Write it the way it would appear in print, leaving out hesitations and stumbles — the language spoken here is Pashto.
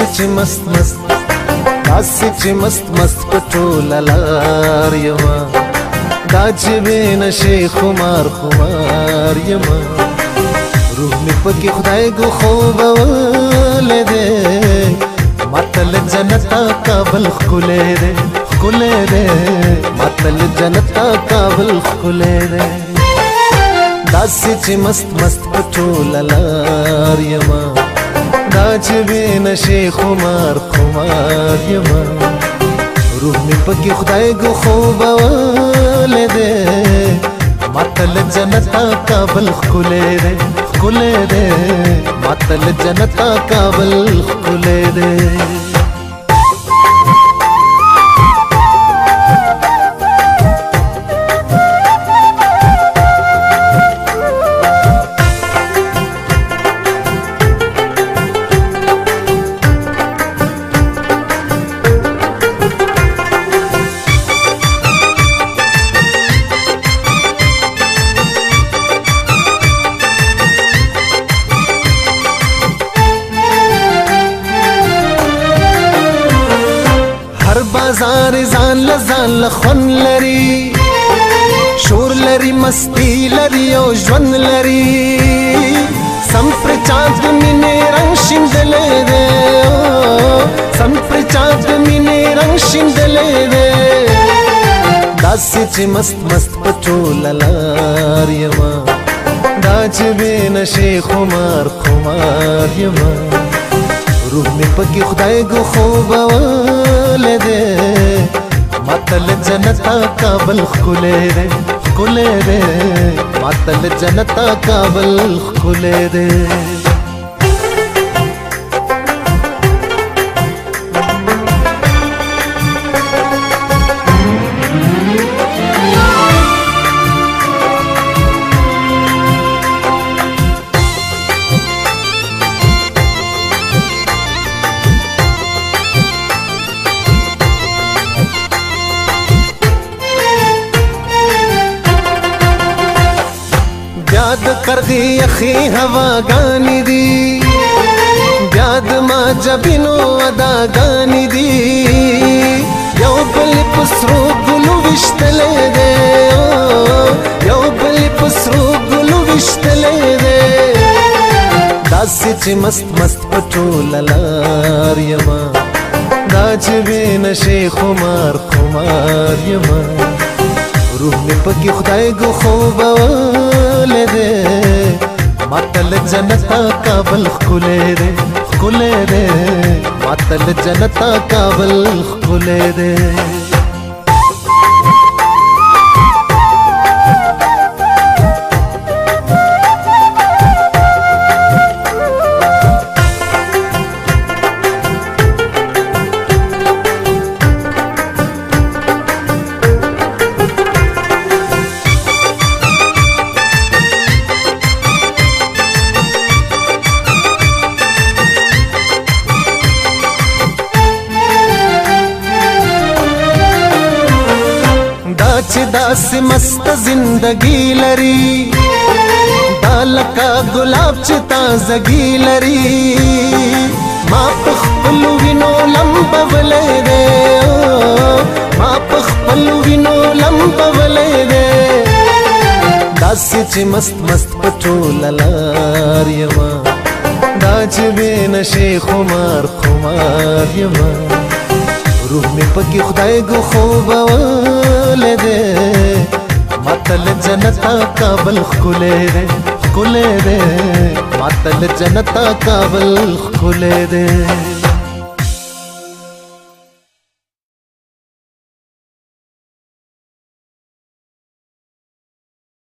چې مست مست داسې چې مست مست په ټوله لار یما دا چې بې نشې خمار خمار یما روح مې پکې خدای ګو خوبولی دی ماته له جنته کابل ښکلی دی ښکلی دی ماته له جنته کابل ښکلی دی داسې چې مست مست په ټوله لار یما دا چې بې نشې خمار خمار یما روح مې پکې خدای ګو خوبولی دی ماته له جنته کابل ښکلی دی ښکلی دی ماته له جنته کابل ښکلی دی بازار ځان له ځان له خوند لري شور لري مستی لري او ژوند لري سم پر چاند د مینې رنګ شیندلی دی سم پر چاند د مینې رنګ شیندلی دی داسې چې مست مست په ټوله لار یما دا چې بې نشې خمار خمار یما روح مې پکې خدای ګو خوبولی دی ماته له جنته کابل ښکلی دی ښکلی دی ماته له جنته کابل ښکلی دی بیا د قرغې یخې هواګانې دي بیا د ما جبینو اداګانې دي یو بل په سرو ګلو ویشتلی دی یو بل په سرو ګلو ویشتلی دی داسې چې مست مست په ټوله لار یما دا چې بې نشې خمار خمار یما روح مې پکې خدای ګو خوبولی دی ماته له جنته کابل ښکلی دی ښکلی دی ماته له جنته کابل ښکلی دی چې داسې مست زندګي لري دا لکه ګلاب چې تازګي لري ما په خپلو وینو لمبولی دی ما په خپلو وینو لمبولی دی داسې چې مست مست په ټوله لار یما دا چې بې نشې خمار خمار یما روح مې پکې خدای ګو خوبولی دی ماته له جنته کابل ښکلی دی ښکلی دی ماته له جنته کابل ښکلی دی